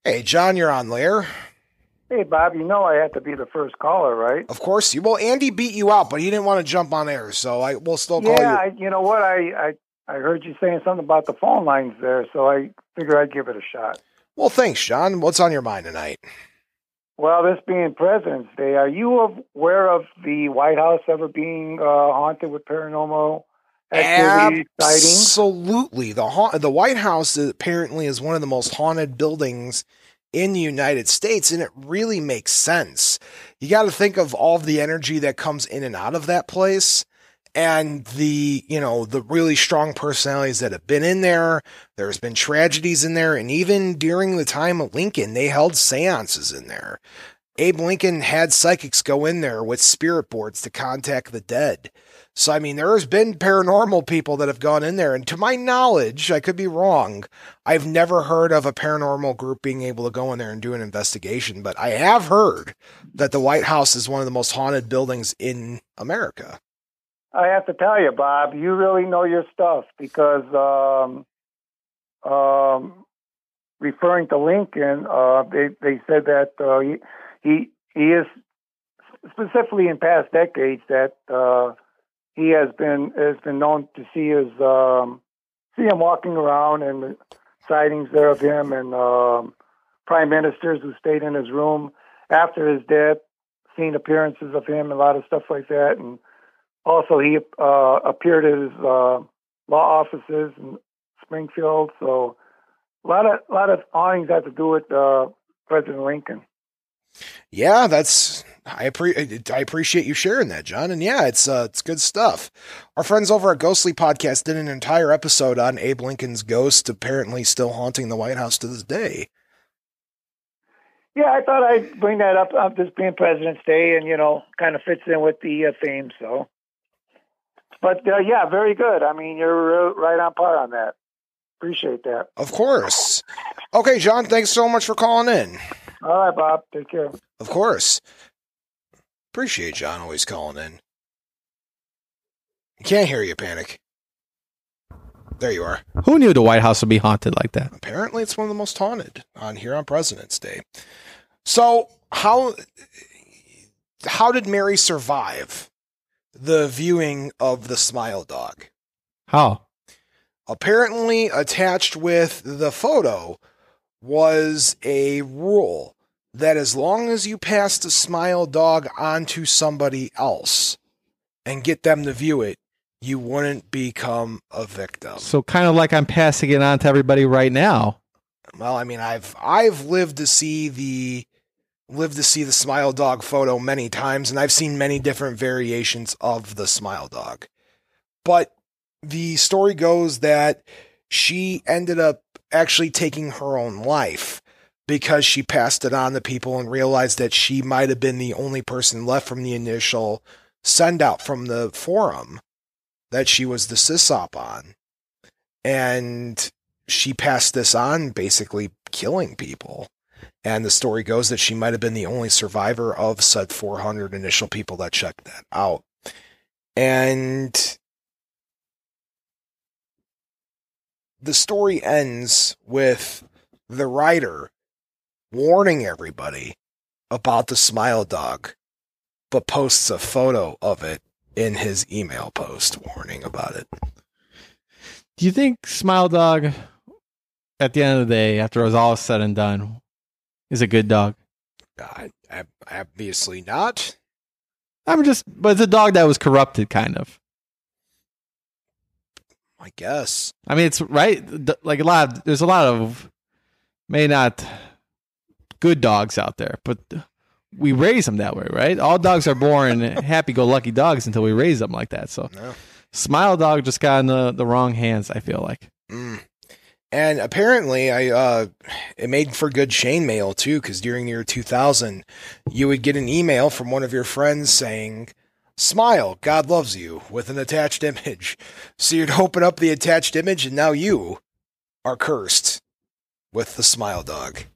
Hey, John, you're on Lair. Hey, Bob, you know I had to be the first caller, right? Of course. Well, Andy beat you out, but he didn't want to jump on air, so we'll still call you. Yeah, you know what? I heard you saying something about the phone lines there, so I figured I'd give it a shot. Well, thanks, John. What's on your mind tonight? Well, this being President's Day, are you aware of the White House ever being haunted with paranormal activity sightings? Absolutely. The White House apparently is one of the most haunted buildings in the United States, and it really makes sense. You got to think of all of the energy that comes in and out of that place, and the really strong personalities that have been in there. There's been tragedies in there, and even during the time of Lincoln, they held seances in there. Abe Lincoln had psychics go in there with spirit boards to contact the dead. So, I mean, there's been paranormal people that have gone in there, and to my knowledge, I could be wrong, I've never heard of a paranormal group being able to go in there and do an investigation, but I have heard that the White House is one of the most haunted buildings in America. I have to tell you, Bob, you really know your stuff, because referring to Lincoln, they said that he is, specifically in past decades, that he has been known to see him walking around, and sightings there of him, and prime ministers who stayed in his room after his death, seen appearances of him, a lot of stuff like that. And also he appeared at his law offices in Springfield. So a lot of hauntings have to do with President Lincoln. Yeah, I appreciate you sharing that, John. And yeah, it's good stuff. Our friends over at Ghostly Podcast did an entire episode on Abe Lincoln's ghost, apparently still haunting the White House to this day. Yeah, I thought I'd bring that up this being President's Day, and kind of fits in with the theme. So, but yeah, very good. I mean, you're right on par on that. Appreciate that. Of course. Okay, John, thanks so much for calling in. All right, Bob. Take care. Of course. Appreciate John always calling in. Can't hear you, Panic. There you are. Who knew the White House would be haunted like that? Apparently, it's one of the most haunted on President's Day. So, how did Mary survive the viewing of the Smile Dog? How? Apparently, attached with the photo was a rule that as long as you pass the Smile Dog on to somebody else and get them to view it, you wouldn't become a victim. So kind of like I'm passing it on to everybody right now. Well, I mean, I've lived to see the Smile Dog photo many times, and I've seen many different variations of the Smile Dog. But the story goes that she ended up actually taking her own life because she passed it on to people and realized that she might have been the only person left from the initial send out from the forum that she was the sysop on. And she passed this on, basically killing people. And the story goes that she might have been the only survivor of said 400 initial people that checked that out. And the story ends with the writer warning everybody about the Smile Dog, but posts a photo of it in his email post warning about it. Do you think Smile Dog, at the end of the day, after it was all said and done, is a good dog? Obviously not. But it's a dog that was corrupted, kind of. I guess. I mean, it's right. Like there's a lot of may not good dogs out there, but we raise them that way, right? All dogs are born happy-go-lucky dogs until we raise them like that. So, no. Smile Dog just got in the wrong hands, I feel like. And apparently, it made for good chain mail too, because during the year 2000, you would get an email from one of your friends saying, "Smile, God loves you," with an attached image. So you'd open up the attached image, and now you are cursed with the Smile Dog.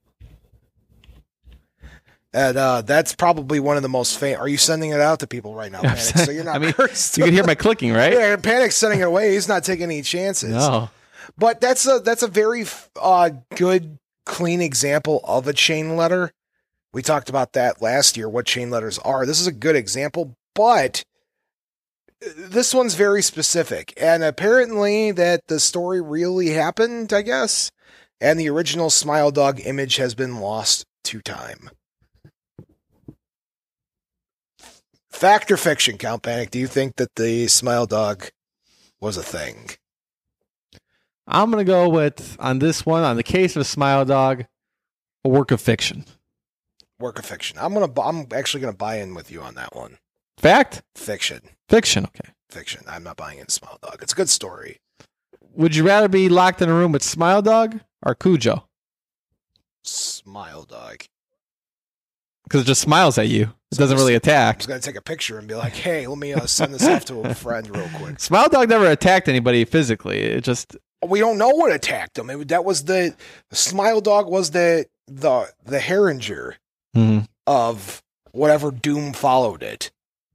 And that's probably one of the most famous. Are you sending it out to people right now, Panic? So you're not cursed. You can hear my clicking, right? Yeah, Panic's sending it away. He's not taking any chances. No. But that's a very good clean example of a chain letter. We talked about that last year, what chain letters are. This is a good example, but this one's very specific. And apparently that the story really happened, I guess. And the original Smile Dog image has been lost to time. Fact or fiction, Count Panic? Do you think that the Smile Dog was a thing? I'm going to go with, on this one, on the case of Smile Dog, a work of fiction. Work of fiction. I'm actually gonna buy in with you on that one. Fact? Fiction. Fiction, okay. Fiction. I'm not buying into Smile Dog. It's a good story. Would you rather be locked in a room with Smile Dog or Cujo? Smile Dog. Because it just smiles at you. It So doesn't really I'm attack. just gonna take a picture and be like, "Hey, let me send this off to a friend real quick." Smile Dog never attacked anybody physically. It just... We don't know what attacked him. That was the Smile Dog was the Herringer of whatever doom followed it.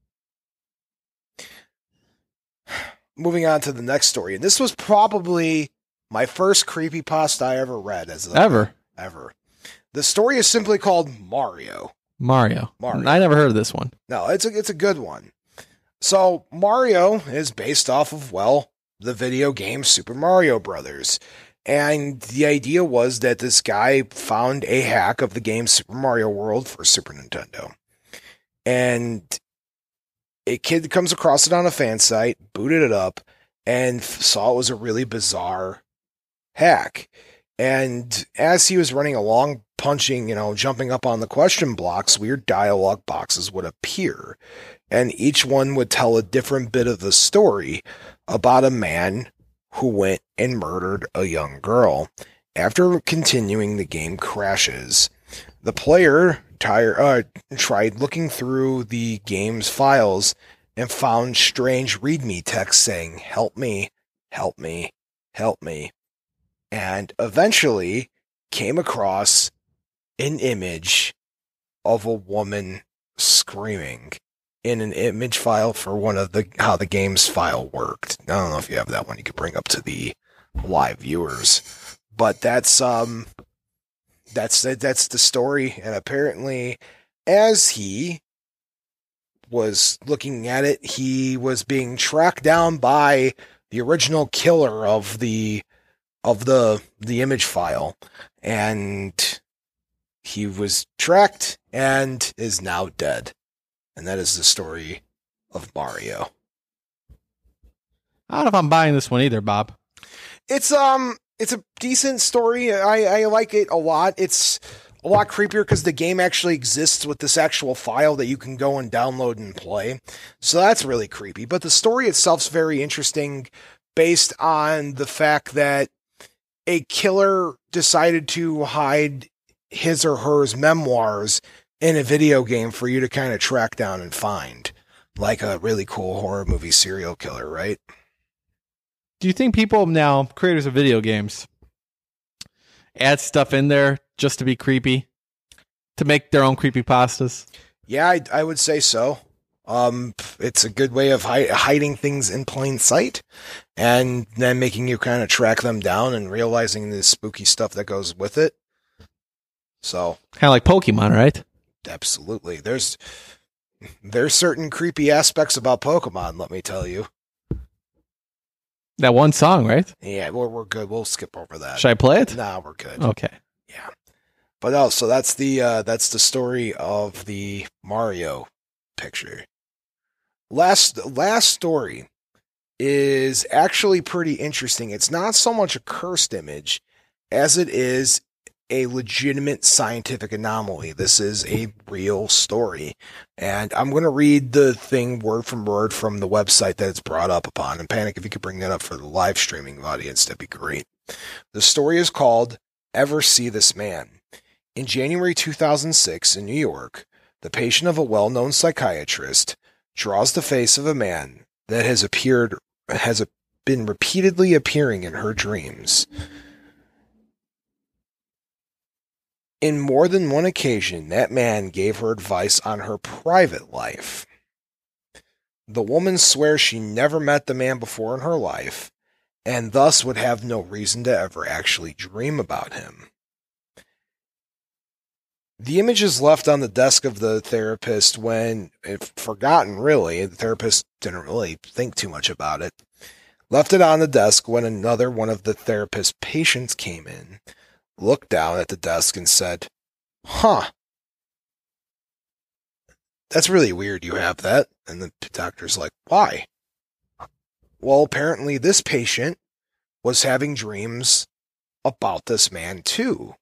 Moving on to the next story, and this was probably my first creepypasta I ever read. Ever. The story is simply called Mario. Mario. I never heard of this one. No, it's a good one. So Mario is based off of, well, the video game Super Mario Brothers. And the idea was that this guy found a hack of the game Super Mario World for Super Nintendo. And a kid comes across it on a fan site, booted it up, and saw it was a really bizarre hack. And as he was running along, punching, jumping up on the question blocks, weird dialogue boxes would appear. And each one would tell a different bit of the story about a man who went and murdered a young girl. After continuing, the game crashes. The player tried looking through the game's files and found strange README text saying, "Help me, help me, help me." And eventually came across an image of a woman screaming in an image file for one of how the game's file worked. I don't know if you have that one you could bring up to the live viewers, but that's the story. And apparently, as he was looking at it, he was being tracked down by the original killer of the image file, and he was tracked and is now dead. And that is the story of Mario. I don't know if I'm buying this one either, Bob. It's a decent story. I like it a lot. It's a lot creepier because the game actually exists with this actual file that you can go and download and play. So that's really creepy. But the story itself's very interesting based on the fact that a killer decided to hide his or her memoirs in a video game for you to kind of track down and find. Like a really cool horror movie serial killer, right? Do you think people now, creators of video games, add stuff in there just to be creepy? To make their own creepypastas? Yeah, I would say so. It's a good way of hiding things in plain sight and then making you kind of track them down and realizing the spooky stuff that goes with it. So kind of like Pokemon, right? Absolutely. There's certain creepy aspects about Pokemon, let me tell you. That one song, right? Yeah, we're good. We'll skip over that. Should I play it? Nah, we're good. Okay. Yeah. But also that's the story of the Mario picture. Last story is actually pretty interesting. It's not so much a cursed image as it is a legitimate scientific anomaly. This is a real story. And I'm going to read the thing word from word from the website that it's brought up upon. And Panic, if you could bring that up for the live streaming audience, that'd be great. The story is called Ever See This Man? In January 2006 in New York, the patient of a well-known psychiatrist draws the face of a man that has been repeatedly appearing in her dreams. In more than one occasion, that man gave her advice on her private life. The woman swears she never met the man before in her life, and thus would have no reason to ever actually dream about him. The image is left on the desk of the therapist when, if forgotten really, the therapist didn't really think too much about it. Left it on the desk when another one of the therapist's patients came in, looked down at the desk and said, "Huh, that's really weird you have that." And the doctor's like, "Why?" Well, apparently this patient was having dreams about this man too.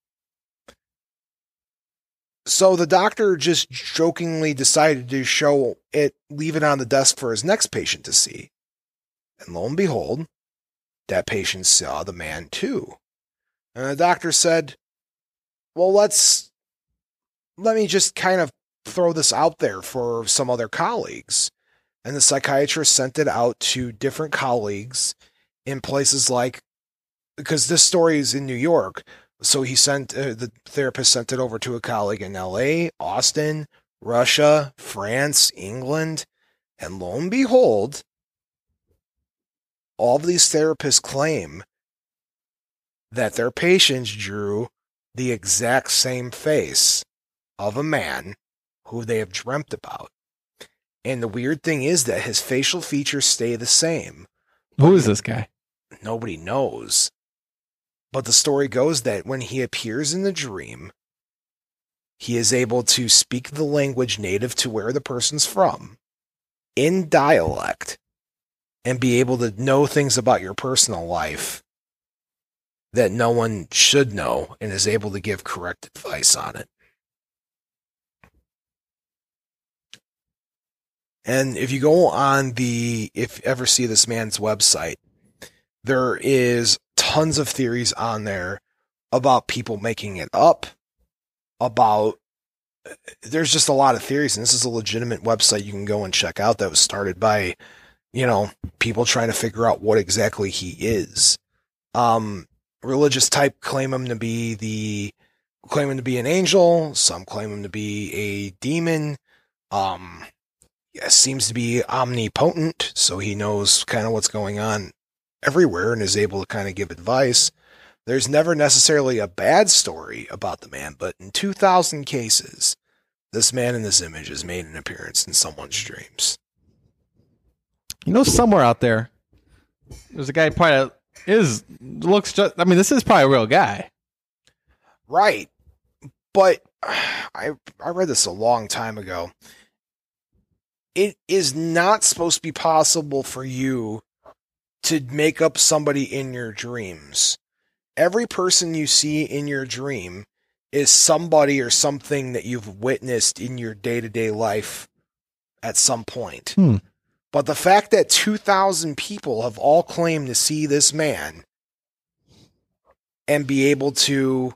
So the doctor just jokingly decided to leave it on the desk for his next patient to see. And lo and behold, that patient saw the man too. And the doctor said, well, let me just kind of throw this out there for some other colleagues. And the psychiatrist sent it out to different colleagues in places because this story is in New York. So the therapist sent it over to a colleague in LA, Austin, Russia, France, England, and lo and behold, all of these therapists claim that their patients drew the exact same face of a man who they have dreamt about. And the weird thing is that his facial features stay the same. Who is this guy? Nobody knows. But the story goes that when he appears in the dream, he is able to speak the language native to where the person's from, in dialect, and be able to know things about your personal life that no one should know, and is able to give correct advice on it. And if you go on if you ever see this man's website, there is tons of theories on there about people making it up, there's just a lot of theories, and this is a legitimate website you can go and check out that was started by, people trying to figure out what exactly he is. Religious type claim him to be an angel, some claim him to be a demon. Seems to be omnipotent, so he knows kind of what's going on everywhere and is able to kind of give advice. There's never necessarily a bad story about the man, but in 2,000 cases, this man in this image has made an appearance in someone's dreams. Somewhere out there's a guy probably this is probably a real guy. Right. But I read this a long time ago. It is not supposed to be possible for you to make up somebody in your dreams. Every person you see in your dream is somebody or something that you've witnessed in your day-to-day life at some point. But the fact that 2,000 people have all claimed to see this man and be able to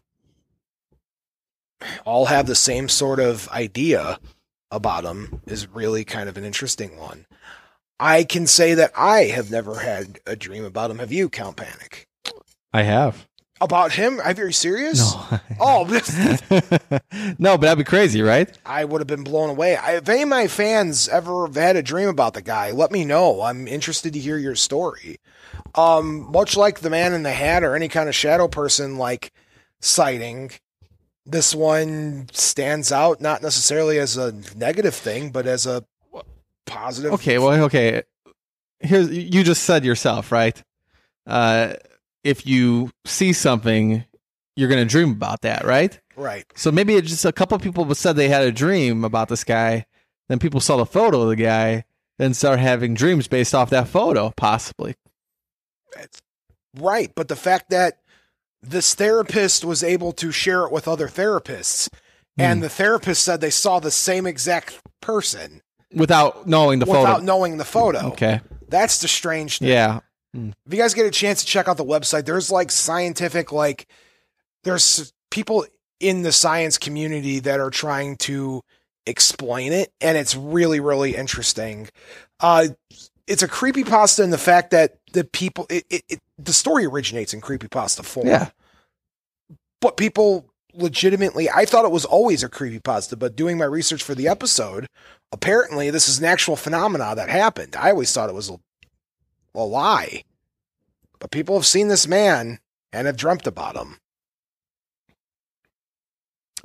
all have the same sort of idea about him is really kind of an interesting one. I can say that I have never had a dream about him. Have you, Count Panic? I have. About him? Are you serious? No. Oh, no, but that'd be crazy, right? I would have been blown away. If any of my fans ever had a dream about the guy, let me know. I'm interested to hear your story. Much like the Man in the Hat or any kind of shadow person sighting, this one stands out not necessarily as a negative thing, but as a positive. Okay. You just said yourself, right? If you see something, you're going to dream about that, right? Right. So maybe it's just a couple people said they had a dream about this guy. Then people saw the photo of the guy and started having dreams based off that photo, possibly. Right. But the fact that this therapist was able to share it with other therapists, and the therapist said they saw the same exact person without knowing the photo. Okay. That's the strange thing. Yeah. If you guys get a chance to check out the website, there's scientific, there's people in the science community that are trying to explain it, and it's really, really interesting. It's a creepypasta in the fact that the story originates in creepypasta form. Yeah. But people legitimately, I thought it was always a creepypasta, but doing my research for the episode, apparently this is an actual phenomena that happened. I always thought it was a lie. But people have seen this man and have dreamt about him.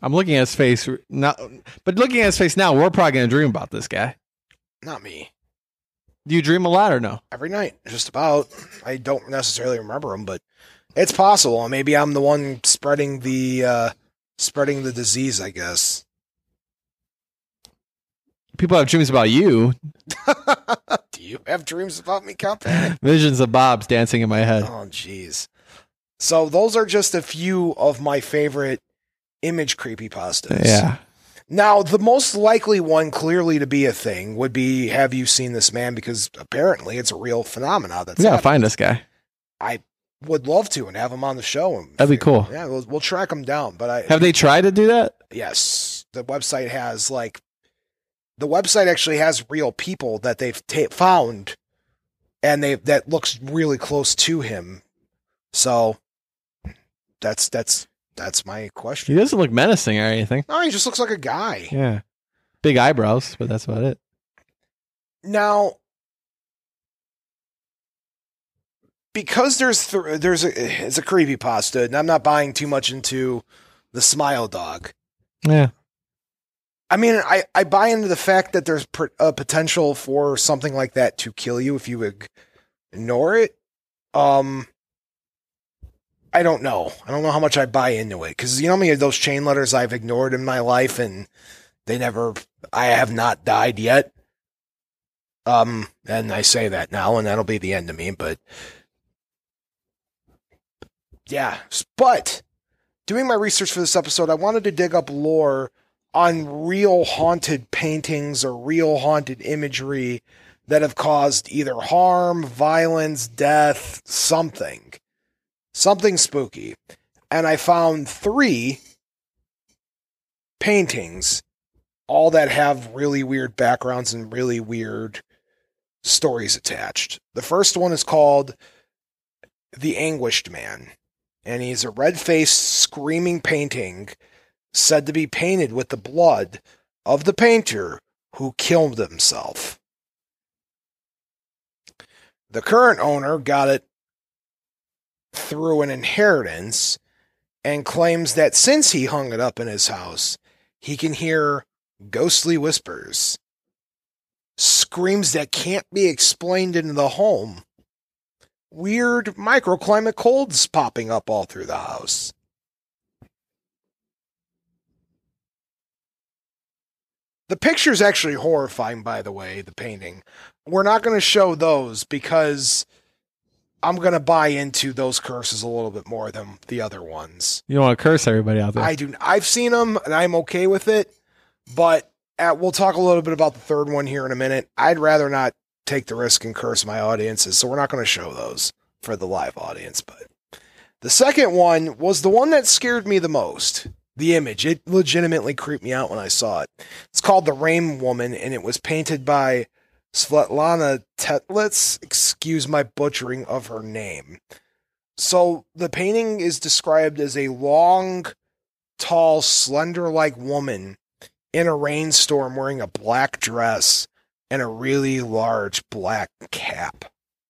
I'm looking at his face now, but looking at his face now, we're probably going to dream about this guy. Not me. Do you dream a lot or no? Every night, just about. I don't necessarily remember them, but it's possible. Maybe I'm the one spreading the disease, I guess. People have dreams about you. Do you have dreams about me, Count? Visions of Bob's dancing in my head. Oh, jeez. So those are just a few of my favorite image creepypastas. Yeah. Now, the most likely one clearly to be a thing would be, have you seen this man? Because apparently it's a real phenomenon. We got to find this guy. I would love to and have him on the show. That'd be cool. Yeah, we'll track him down. But have they tried to do that? Yes. The website has the website actually has real people that they've found, and that looks really close to him. So that's my question. He doesn't look menacing or anything. No, he just looks like a guy. Yeah, big eyebrows, but that's about it. Now, because it's a creepypasta, and I'm not buying too much into the Smile Dog. Yeah. I mean, I buy into the fact that there's a potential for something like that to kill you if you ignore it. I don't know. I don't know how much I buy into it. Because you know how many of those chain letters I've ignored in my life and I have not died yet. And I say that now and that'll be the end of me. But yeah. But doing my research for this episode, I wanted to dig up lore on real haunted paintings or real haunted imagery that have caused either harm, violence, death, something spooky. And I found 3 paintings, all that have really weird backgrounds and really weird stories attached. The first one is called The Anguished Man, and he's a red-faced, screaming painting said to be painted with the blood of the painter who killed himself. The current owner got it through an inheritance and claims that since he hung it up in his house, he can hear ghostly whispers, screams that can't be explained in the home, weird microclimate colds popping up all through the house. The picture's actually horrifying, by the way, the painting. We're not going to show those because I'm going to buy into those curses a little bit more than the other ones. You don't want to curse everybody out there. I do. I've seen them, and I'm okay with it, but we'll talk a little bit about the third one here in a minute. I'd rather not take the risk and curse my audiences, so we're not going to show those for the live audience. But the second one was the one that scared me the most. The image, it legitimately creeped me out when I saw it. It's called The Rain Woman, and it was painted by Svetlana Tetlitz. Excuse my butchering of her name. So the painting is described as a long, tall, slender-like woman in a rainstorm wearing a black dress and a really large black cap.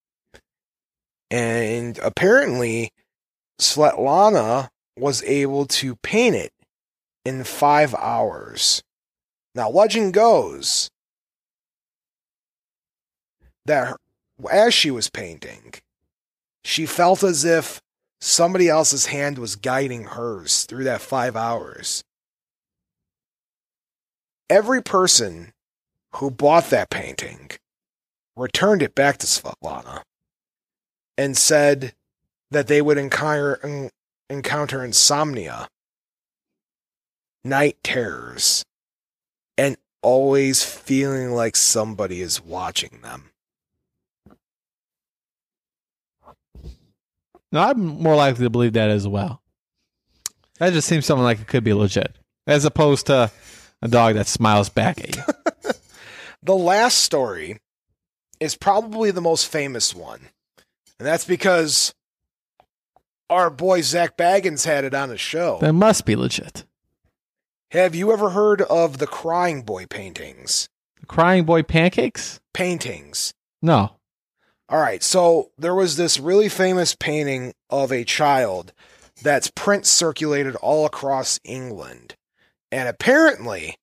And apparently, Svetlana was able to paint it in 5 hours. Now, legend goes that as she was painting, she felt as if somebody else's hand was guiding hers through that 5 hours. Every person who bought that painting returned it back to Svetlana and said that they would encounter insomnia, night terrors, and always feeling like somebody is watching them. No, I'm more likely to believe that as well. That just seems something like it could be legit, as opposed to a dog that smiles back at you. The last story is probably the most famous one, and that's because our boy Zach Baggins had it on his show. That must be legit. Have you ever heard of the Crying Boy paintings? Crying Boy pancakes? Paintings. No. All right, so there was this really famous painting of a child that's print circulated all across England. And apparently,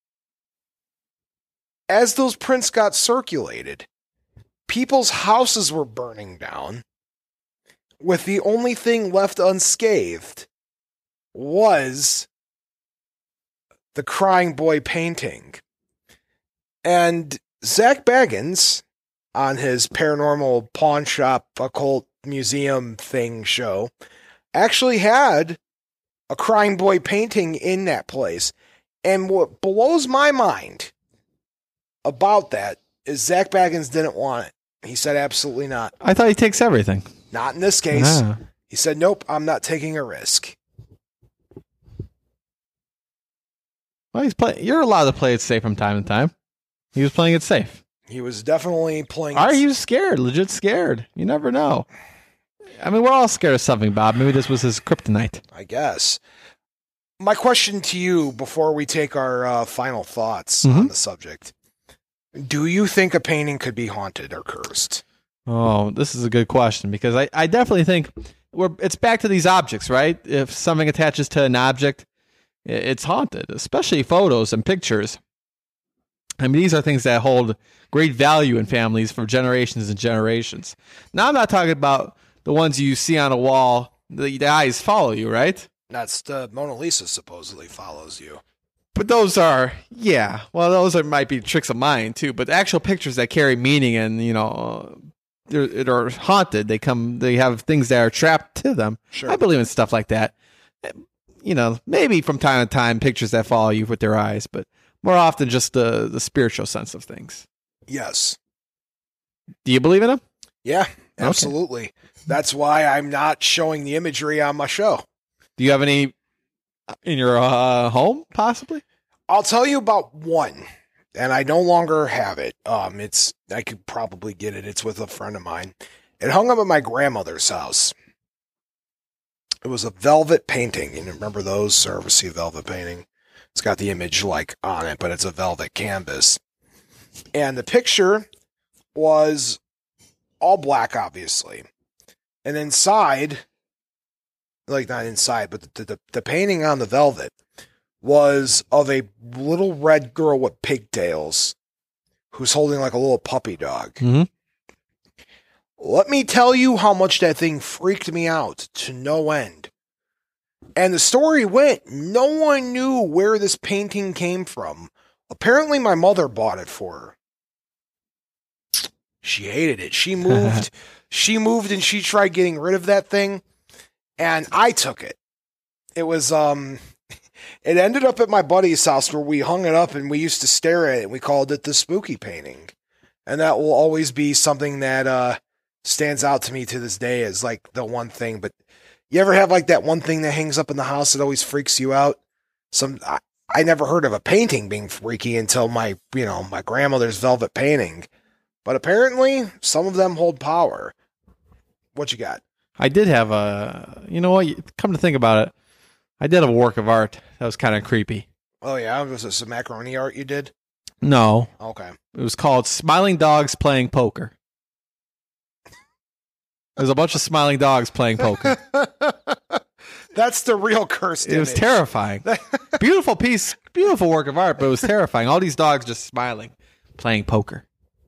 as those prints got circulated, people's houses were burning down, with the only thing left unscathed was the Crying Boy painting. And Zach Baggins, on his paranormal pawn shop occult museum thing show, actually had a Crying Boy painting in that place. And what blows my mind about that is Zach Baggins didn't want it. He said absolutely not. I thought he takes everything. Not in this case. Nah. He said, nope, I'm not taking a risk. Well, you're allowed to play it safe from time to time. He was playing it safe. He was definitely playing. Are you scared? Legit scared? You never know. I mean, we're all scared of something, Bob. Maybe this was his kryptonite. I guess. My question to you before we take our final thoughts on the subject. Do you think a painting could be haunted or cursed? Oh, this is a good question, because I definitely think it's back to these objects, right? If something attaches to an object, it's haunted, especially photos and pictures. I mean, these are things that hold great value in families for generations and generations. Now, I'm not talking about the ones you see on a wall, the eyes follow you, right? That's the Mona Lisa supposedly follows you. But those are, yeah, well, might be tricks of mine too, but actual pictures that carry meaning and, they're haunted. They have things that are trapped to them. Sure. I believe in stuff like that. Maybe from time to time pictures that follow you with their eyes, but more often just the spiritual sense of things. Yes. Do you believe in them? Yeah, absolutely. Okay. That's why I'm not showing the imagery on my show. Do you have any in your home, possibly? I'll tell you about one, and I no longer have it. I could probably get it. It's with a friend of mine. It hung up at my grandmother's house. It was a velvet painting. You remember those? Or ever see a velvet painting? It's got the image on it, but it's a velvet canvas. And the picture was all black, obviously. And inside, not inside, but the painting on the velvet was of a little red girl with pigtails who's holding like a little puppy dog. Mm-hmm. Let me tell you how much that thing freaked me out to no end. And the story went, no one knew where this painting came from. Apparently my mother bought it for her. She hated it. She moved. And she tried getting rid of that thing. And I took it. It was, it ended up at my buddy's house where we hung it up and we used to stare at it and we called it the spooky painting. And that will always be something that, stands out to me to this day as like the one thing. But you ever have like that one thing that hangs up in the house that always freaks you out? I never heard of a painting being freaky until my grandmother's velvet painting. But apparently some of them hold power. What you got? I did have come to think about it, I did have a work of art that was kind of creepy. Oh yeah? Was it some macaroni art you did? No. Okay. It was called Smiling Dogs Playing Poker. There's a bunch of smiling dogs playing poker. That's the real cursed image. It was terrifying. Beautiful work of art, but it was terrifying. All these dogs just smiling, playing poker.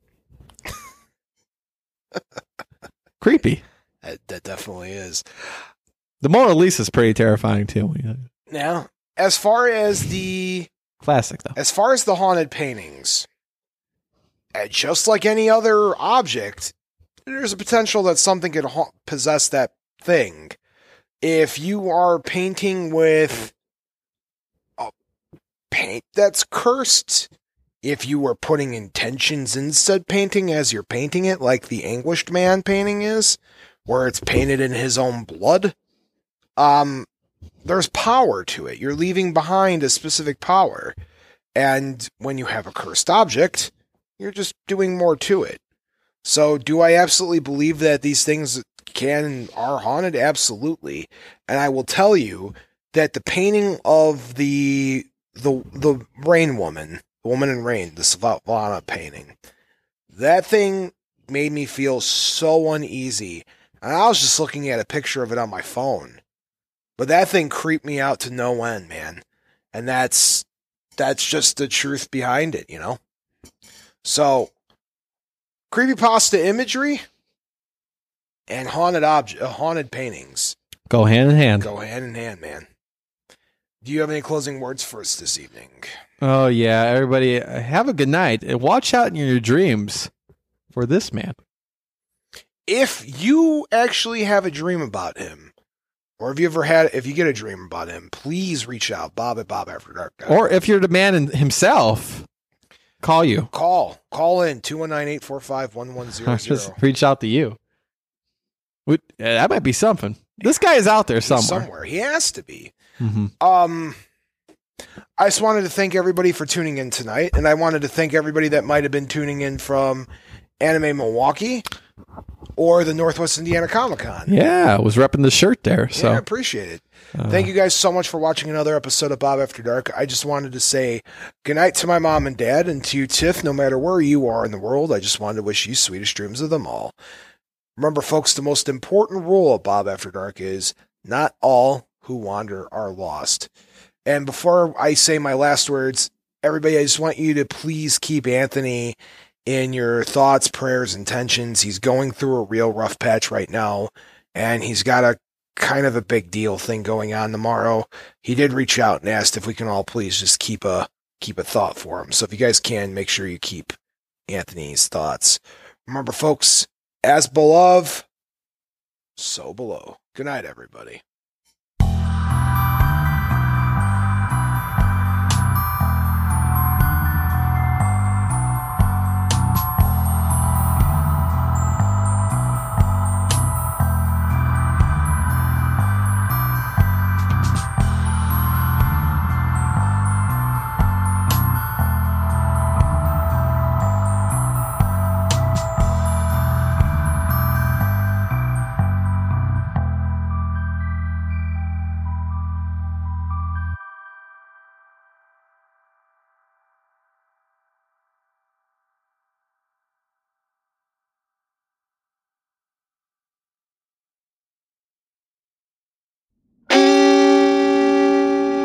Creepy. That definitely is. The Mona Lisa is pretty terrifying too. Now, as far as the classic though, as far as the haunted paintings, just like any other object, there's a potential that something could possess that thing. If you are painting with a paint that's cursed, if you were putting intentions in said painting as you're painting it, like the Anguished Man painting is, where it's painted in his own blood, there's power to it. You're leaving behind a specific power. And when you have a cursed object, you're just doing more to it. So do I absolutely believe that these things are haunted? Absolutely. And I will tell you that the painting of the Rain Woman, the Woman in Rain, the Slavana painting, that thing made me feel so uneasy. And I was just looking at a picture of it on my phone. But that thing creeped me out to no end, man. And that's just the truth behind it, you know? So, creepypasta imagery and haunted paintings Go hand in hand. go hand in hand, man. Do you have any closing words for us this evening? Oh, yeah. Everybody, have a good night. And watch out in your dreams for this man. If you actually have a dream about him, or if you get a dream about him, please reach out, Bob at BobAfterDark. Or if you're the man himself, call you. Call in 219-845-1100. Just reach out to you. That might be something. This guy is out there somewhere. He has to be. Mm-hmm. I just wanted to thank everybody for tuning in tonight, and I wanted to thank everybody that might have been tuning in from Anime Milwaukee or the Northwest Indiana Comic-Con. Yeah, I was repping the shirt there. So yeah, I appreciate it. Thank you guys so much for watching another episode of Bob After Dark. I just wanted to say goodnight to my mom and dad, and to you, Tiff, no matter where you are in the world. I just wanted to wish you sweetest dreams of them all. Remember, folks, the most important rule of Bob After Dark is not all who wander are lost. And before I say my last words, everybody, I just want you to please keep Anthony in your thoughts, prayers, intentions. He's going through a real rough patch right now, and he's got a kind of a big deal thing going on tomorrow. He did reach out and asked if we can all please just keep a thought for him. So if you guys can, make sure you keep Anthony's thoughts. Remember, folks, as below, so below. Good night, everybody.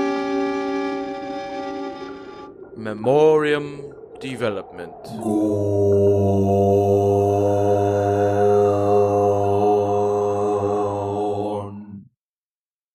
Memoriam Development.